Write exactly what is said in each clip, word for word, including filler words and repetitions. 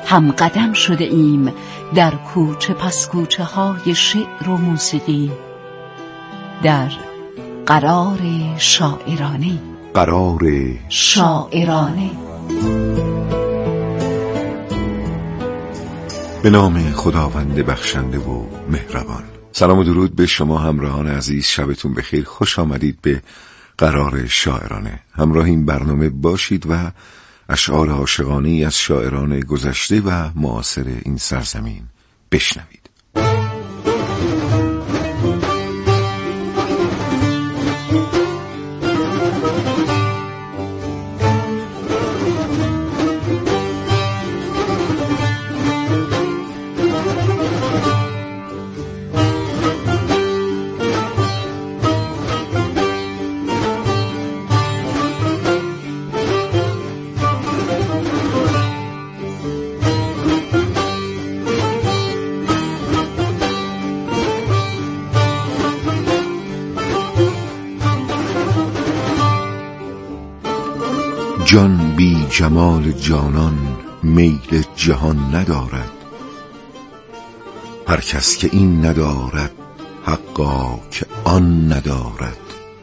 هم قدم شده ایم در کوچه پس کوچه های شعر و موسیقی، در قرار شاعرانه. قرار شاعرانه. به نام خداوند بخشنده و مهربان. سلام و درود به شما همراهان عزیز، شبتون بخیر. خوش آمدید به قرار شاعرانه. همراه این برنامه باشید و اشعار عاشقانه‌ای از شاعران گذشته و معاصر این سرزمین بشنوید. جان بی جمال جانان میل جهان ندارد، هر کس که این ندارد حقا که آن ندارد.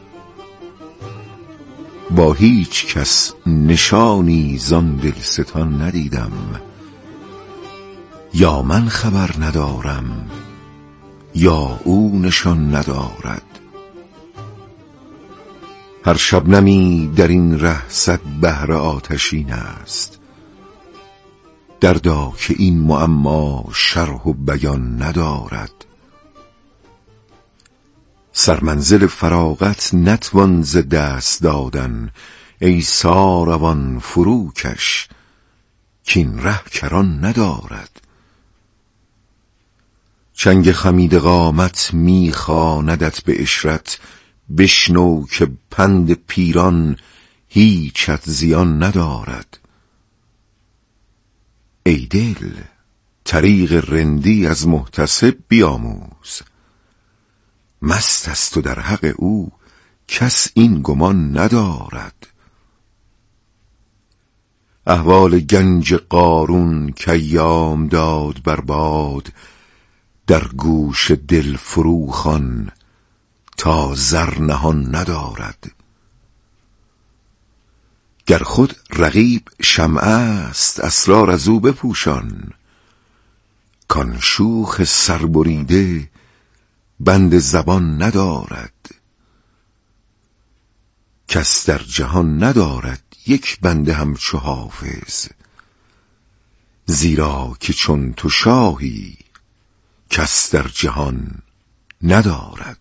با هیچ کس نشانی زان دلستان ندیدم، یا من خبر ندارم یا او نشان ندارد. هر شبنمی در این ره صد بحر آتشین است، دردا که این معما شرح و بیان ندارد. سرمنزل فراغت نتوان ز دست دادن، ای ساروان فروکش کین ره کران ندارد. چنگ خمید قامت میخواندت به عشرت، بشنو که پند پیران هیچت زیان ندارد. ای دل طریق رندی از محتسب بیاموز، مست است و در حق او کس این گمان ندارد. احوال گنج قارون که ایام داد بر باد، در گوش دل فروخوان تا زر نهان ندارد. گر خود رقیب شمع است اسرار از او بپوشان، کان شوخ سربریده بند زبان ندارد. کس در جهان ندارد یک بنده همچو حافظ، زیرا که چون تو شاهی کس در جهان ندارد.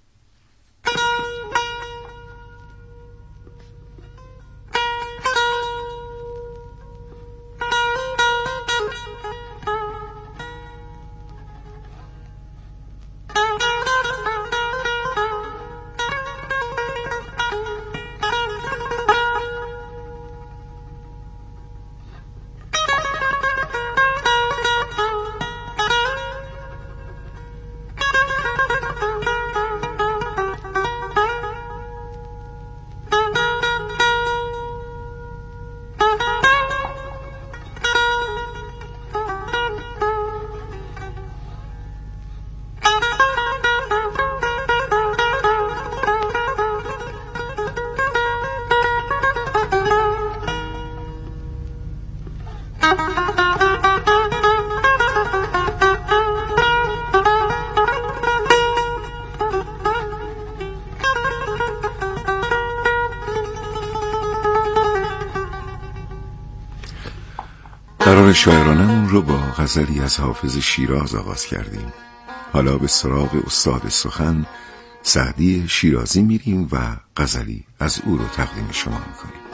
قرار شاعرانمون رو با غزلی از حافظ شیراز آغاز کردیم. حالا به سراغ استاد سخن سعدی شیرازی میریم و غزلی از او رو تقدیم شما میکنیم.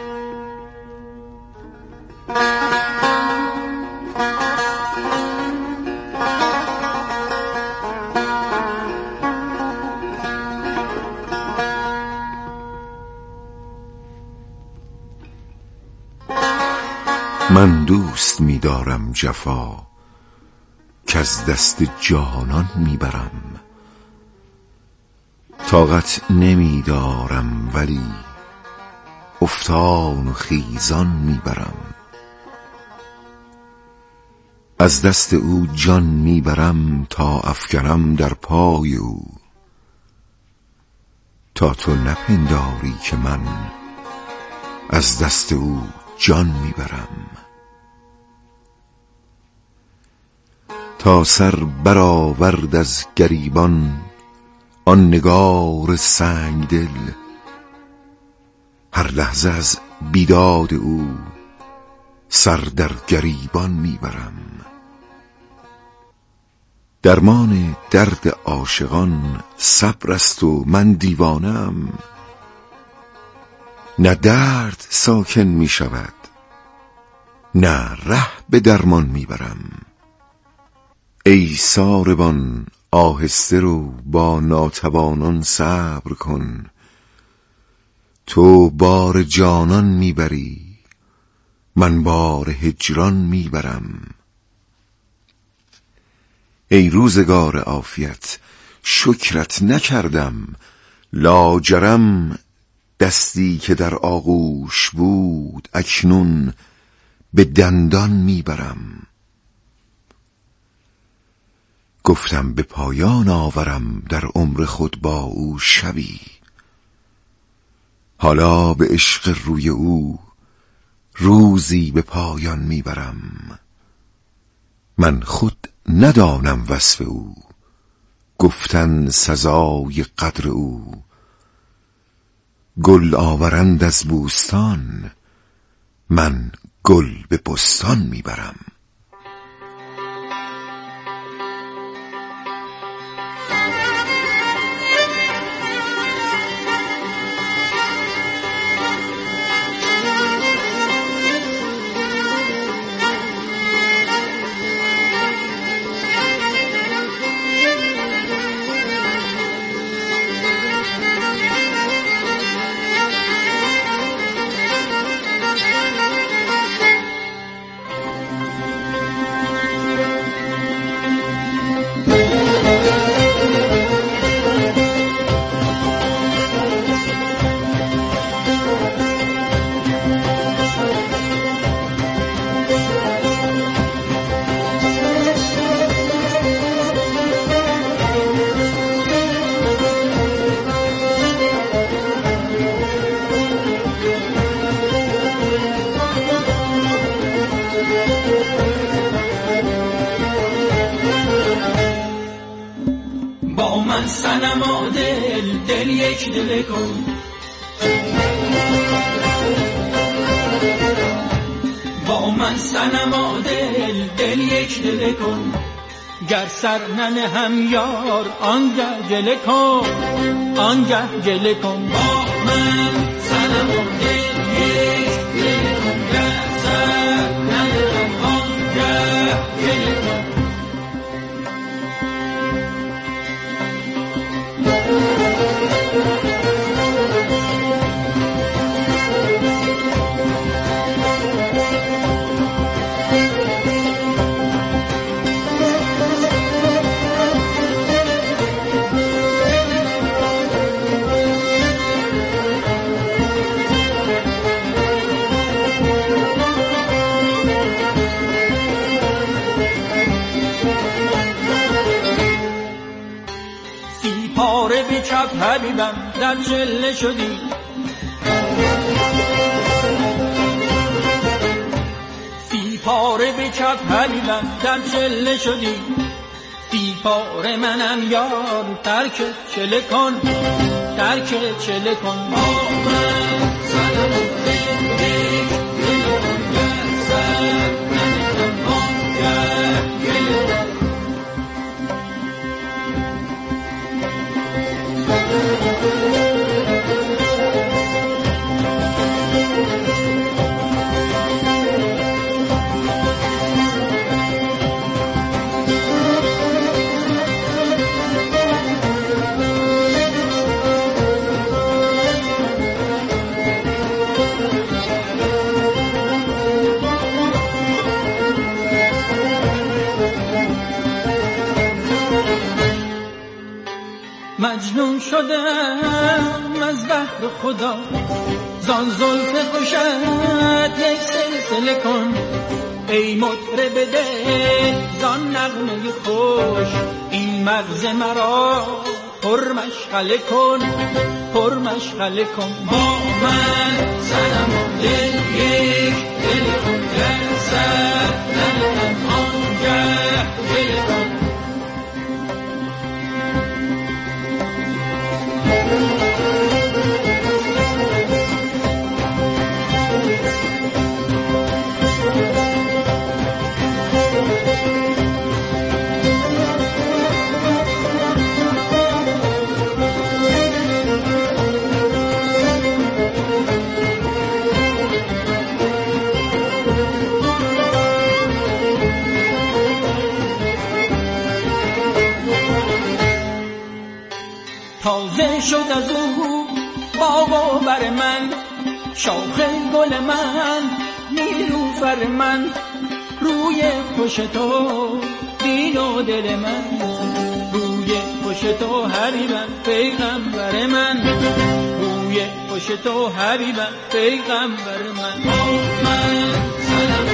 من دوست می‌دارم جفا که از دست جانان میبرم، طاقت نمیدارم ولی افتان و خیزان میبرم. از دست او جان میبرم تا افکنم در پای او. تا تو نپنداری که من از دست او جان میبرم. تا سر برآورد از گریبان آن نگار سنگ دل، هر لحظه از بیداد او سر در گریبان میبرم. درمان درد عاشقان صبر است و من دیوانم، نه درد ساکن می شود نه ره به درمان میبرم. ای ساربان آهسته رو با ناتوانان صبر کن، تو بار جانان میبری من بار هجران میبرم. ای روزگار عافیت شکرت نکردم، لاجرم دستی که در آغوش بود اکنون به دندان میبرم. گفتم به پایان آورم در عمر خود با او شبی، حالا به عشق روی او روزی به پایان میبرم. من خود ندانم وصف او، گفتن سزای قدر او. گل آورند از بوستان، من گل به بستان میبرم. با من صنما دل دل یک دل کن، با من صنما دل دل یک دل کن. گر سر ننه هم یار آنگه گله کن، آنگه گله کن. با من صنما دل یک دل کن، گر سر ننه هم آنگه گله کن. پاره به کف حبیبم در چله شدی، سی پاره به کف حبیبم در چله شدی. سی پاره منم یار ترک چله کن، ترک چله کن. با من صنم دل یک دل کن، گر سر ننه آنگه گله کن. مجنون شدم از بحر خدا، زان زلف خوشت یک سلسله کن. ای مطرب دل زان نغمه خوش این مغز مرا پر مشغله کن پر مشغله کن با من صنم و دل یک دل کن در سر نلکن آنگه دل کن تازه شد از او باغ و بر من شاخ گل من نیلوفر من روی خوش تو دین و دل من روی خوش تو حبیبم پیغمبر من روی خوش تو حبیبم پیغمبر من من سلام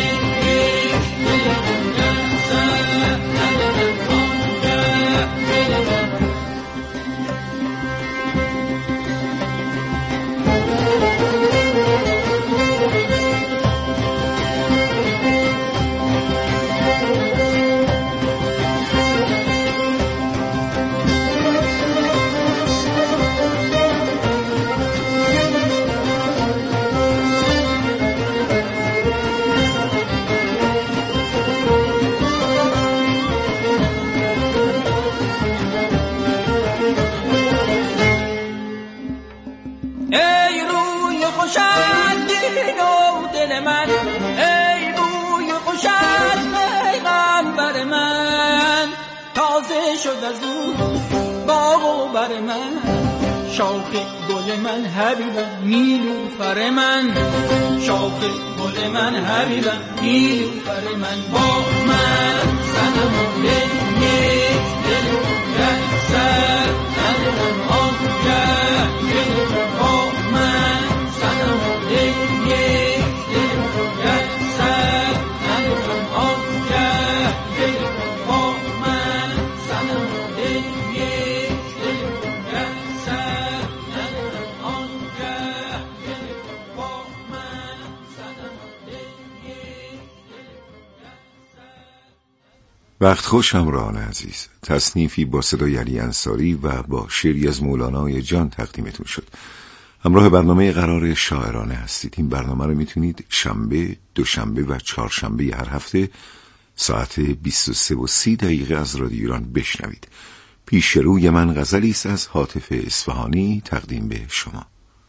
شد از او باغ و بر من شاخ گل من حبیبم نیلوفر من شاخ گل من حبیبم نیلوفر من با من صنم و دل یک دل یک سر ندارم آنگه دل با من صنم و دل یک دل یک سر ندارم آنگه دل با من صنم و دل یک دل یک سر ندارم آنگه دل با من صنم و دل یک دل یک سر. وقت خوش همراهان عزیز، تصنیفی با صدای علی انصاری و با شعری از مولانای جان تقدیمتون شد. همراه برنامه قرار شاعرانه هستید. این برنامه رو میتونید شنبه، دوشنبه و چهارشنبه هر هفته ساعت بیست و سه و سی دقیقه از رادیو ایران بشنوید. پیش روی من غزلی است از هاتف اصفهانی تقدیم به شما.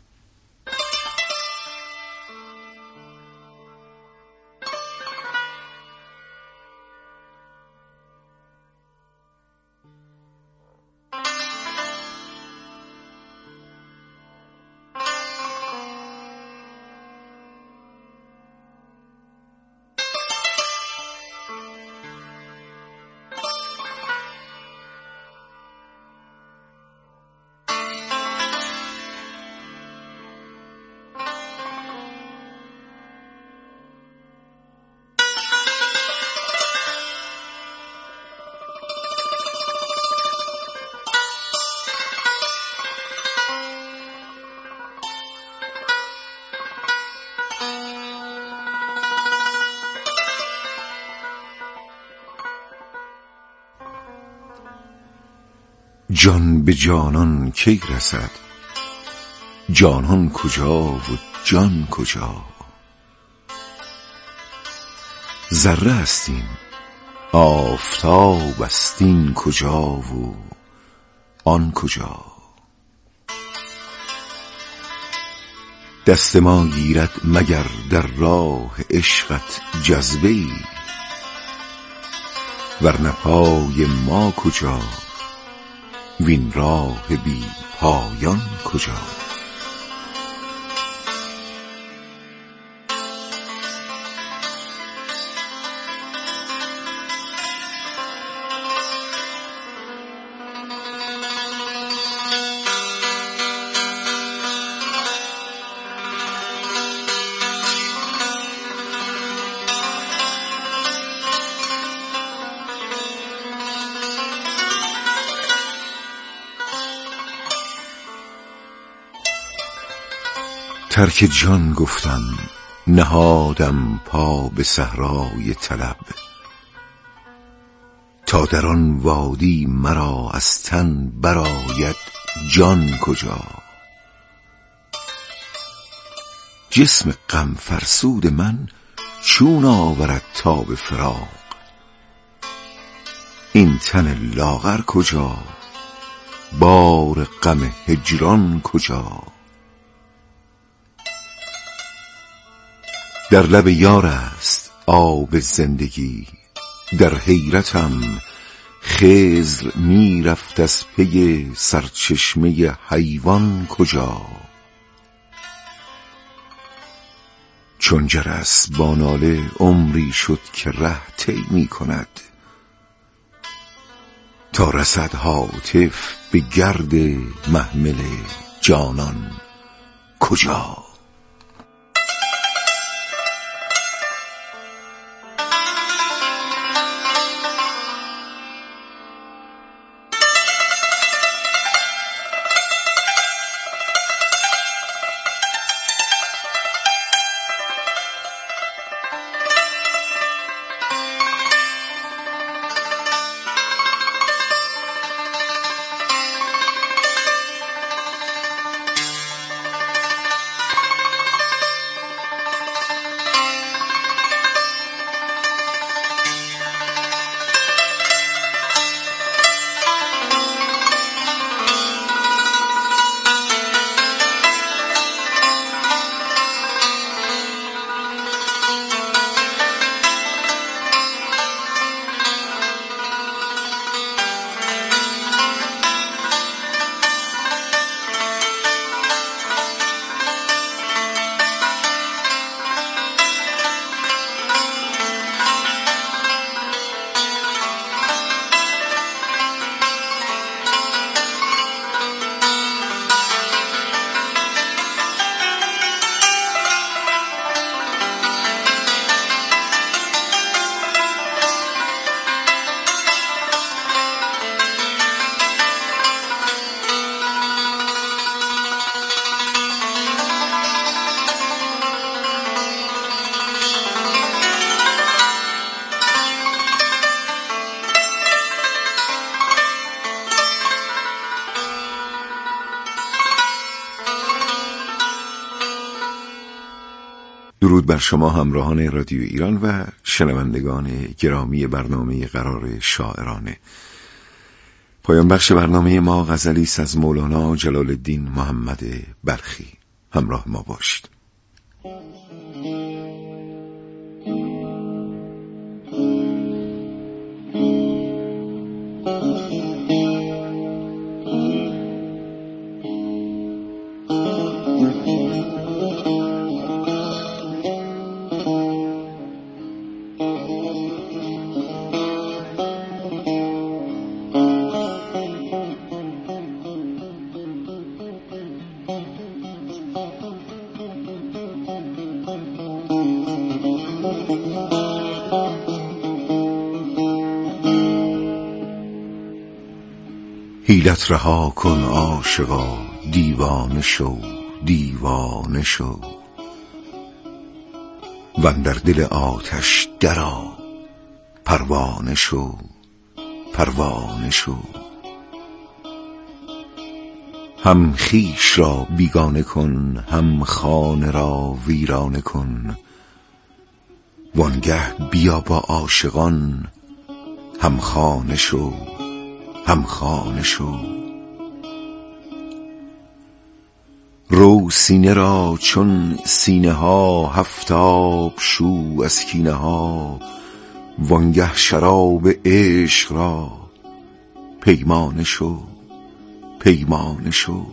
جان به جانان کی رسد، جانان کجا و جان کجا؟ ذره استیم آفتاب استین کجا و آن کجا؟ دست ما گیرد مگر در راه عشقت جذبه‌ای، ورنه پای ما کجا وین راه بی پایان کجا؟ ترک جان گفتم، نهادم پا به صحرای طلب. تا در آن وادی مرا از تن برآید جان کجا؟ جسم غم فرسود من چون آورد تاب فراق؟ این تن لاغر کجا؟ بار غم هجران کجا؟ در لب یار است آب زندگی، در حیرتم خضر می رفت از پی سرچشمه حیوان کجا؟ چون جرس با ناله عمری شد که ره طی می کند، تا رسد هاتف به گرد محمل جانان کجا؟ درود بر شما همراهان رادیو ایران و شنوندگان گرامی برنامه قرار شاعرانه. پایان بخش برنامه ما غزلی است از مولانا جلال الدین محمد بلخی. همراه ما باشید. حیلت رها کن عاشقا، دیوانه شو دیوانه شو، واندر دل آتش درآ، پروانه شو پروانه شو. هم خویش را بیگانه کن، هم خانه را ویرانه کن، وانگه بیا با عاشقان، هم خانه شو هم خانه شو. رو سینه را چون سینه ها هفتاب شو از کینه ها، وانگه شراب عشق را پیمانه شو پیمانه شو.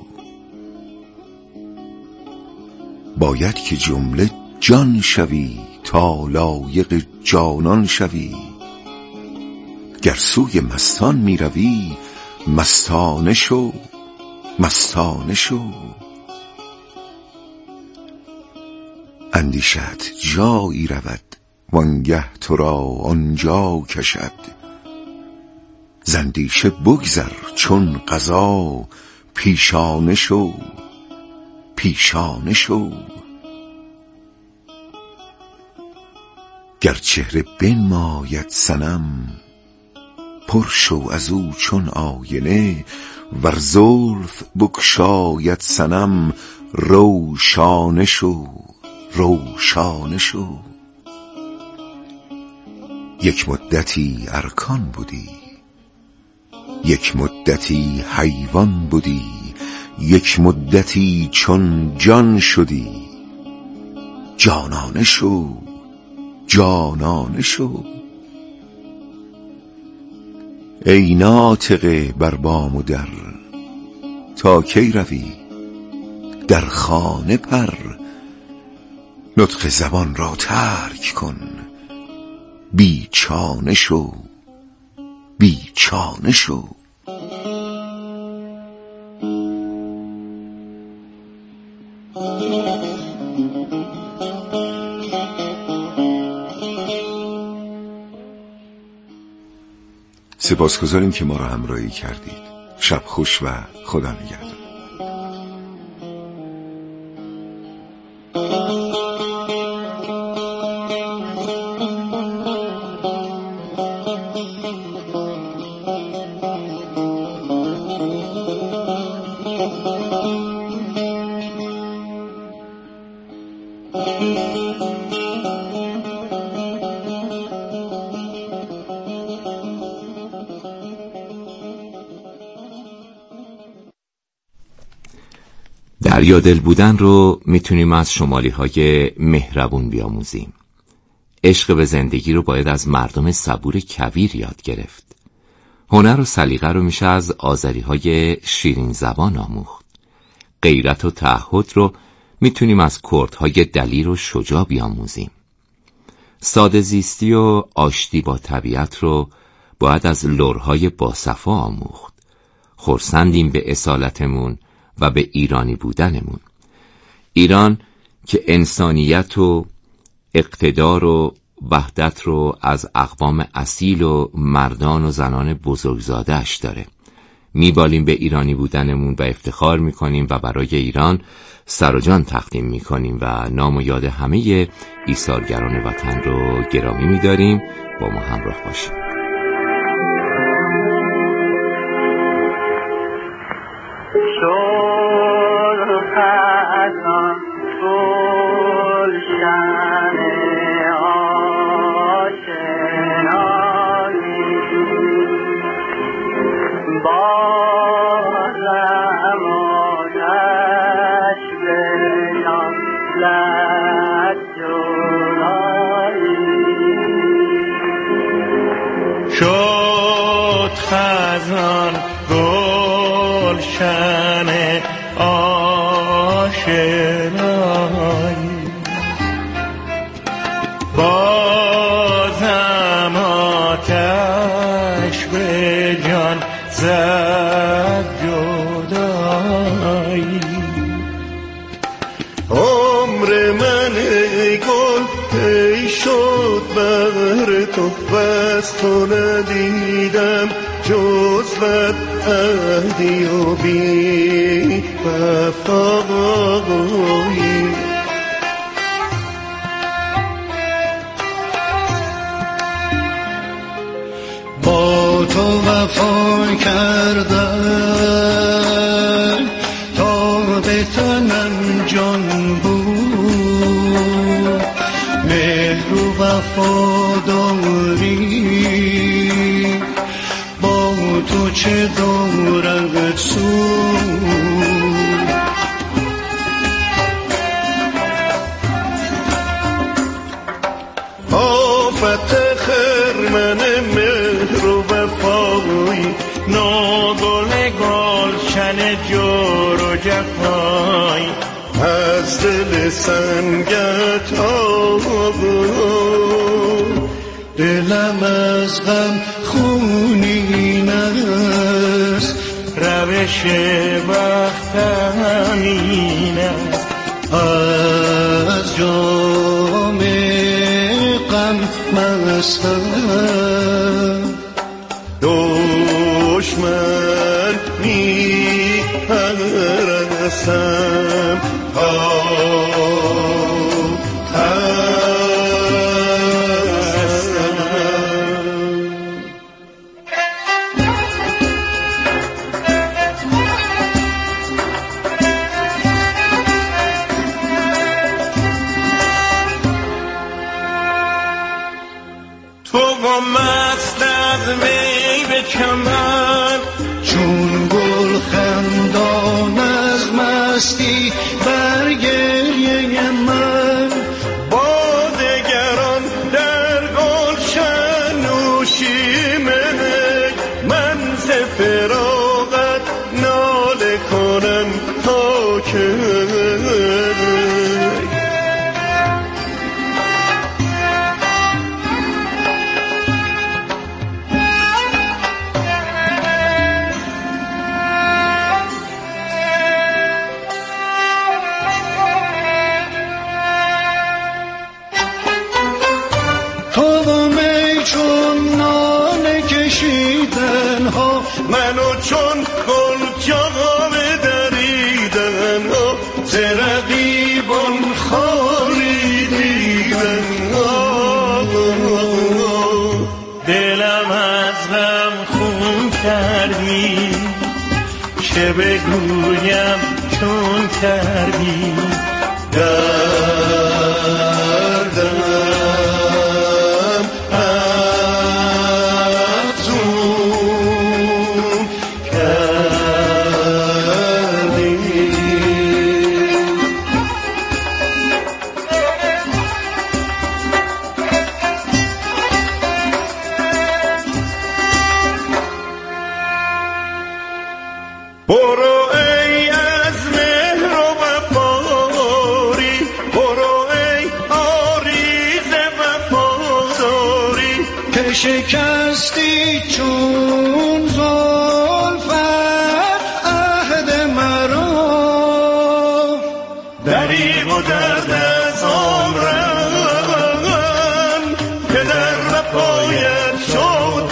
باید که جمله جان شوی تا لایق جانان شوی، گر سوی مستان می روی مستانه شو مستانه شو. اندیشت جایی رود وانگه تو را آنجا کشد، زندیشه بگذر چون قضا پیشانه شو پیشانه شو. گر چهره بنماید صنم پر شو از او چون آینه، ور زلف بگشاید صنم روشانه شو روشانه شو. یک مدتی ارکان بودی، یک مدتی حیوان بودی، یک مدتی چون جان شدی. جانانه شو جانانه شو. ای ناطقه بر بام و در، تا کی روی در خانه پر. نطق زبان را ترک کن، بیچانه شو بیچانه شو. سپاسگزاریم که ما را همراهی کردید. شب خوش و خدا نگهدار. دریادل بودن رو میتونیم از شمالی های مهربون بیاموزیم. عشق به زندگی رو باید از مردم صبور کویر یاد گرفت. هنر و سلیقه رو میشه از آذری های شیرین زبان آموخت. غیرت و تعهد رو میتونیم از کردهای دلیر و شجاع بیاموزیم. ساده زیستی و آشتی با طبیعت رو باید از لرهای باصفا آموخت. خرسندیم به اصالتمون و به ایرانی بودنمون. ایران که انسانیت و اقتدار و وحدت رو از اقوام اصیل و مردان و زنان بزرگزاده‌اش داره. میبالیم به ایرانی بودنمون و افتخار میکنیم و برای ایران سر و جان تقدیم میکنیم و نام و یاد همه ایثارگران وطن رو گرامی میداریم. با ما همراه باشیم. شد خزان گلشن آشنایی، بازم آتش به جان زد جدایی. عمر من ای گل ای شد بر تو، بس تو ندیدم جز بد عهدی و بی وفایی. با تو وفا کردم تا به تنم جان بود، مهر و وفاداری با تو چه دارد سود. آفت خرمن مهر و وفایی، ناگل گلشن جور و جفایی، از دل سنگت آبود. دلم از غم خونین است، روش بختم این است. از جام غم مستم، دشمن می پرستم. تو با مست از می به کمر، چون گل خندان از مستی بر گریه من. با دگران در گلشن نوشیمه، من ز فراقت ناله کنم تا که منو چون گل جامه دریدن ها، ز رقیبان خاری دیدن ها. دلم از غم خون کردی، چه بگویم چون کردی. دردم برو ای از مهر و وفاری، برو ای آریز وفاداری، که شکستی چون زلفت عهد مرا. دریغ و درد از عمرم که در وفایت شد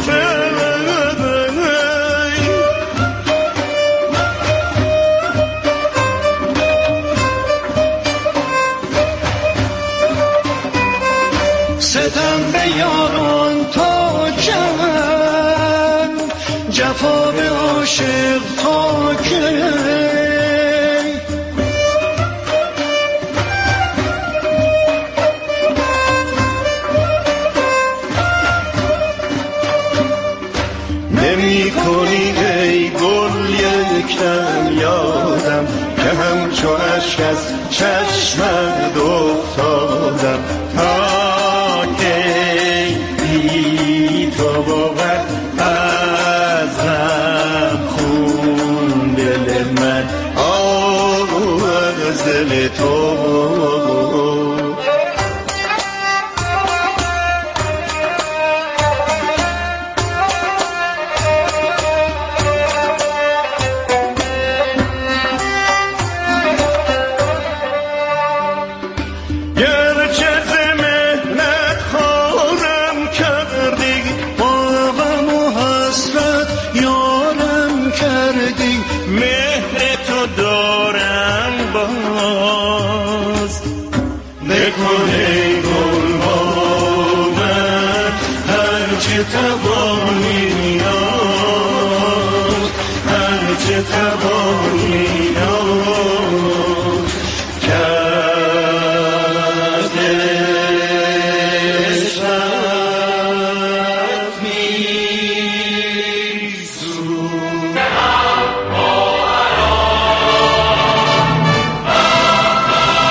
ستم به یاران تا چند، جفا به عاشق تا کی. نمی کنی ای گل یکدم یادم، که همچو اشک از چشمت افتادم. تو باور از غم خون دل من آب از دل تو. مهر تو دارم باز، بکن ای گل با من هرچه توانی، هرچه توانی.